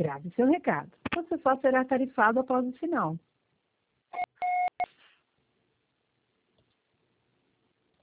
Grave seu recado. Você só será tarifado após o sinal.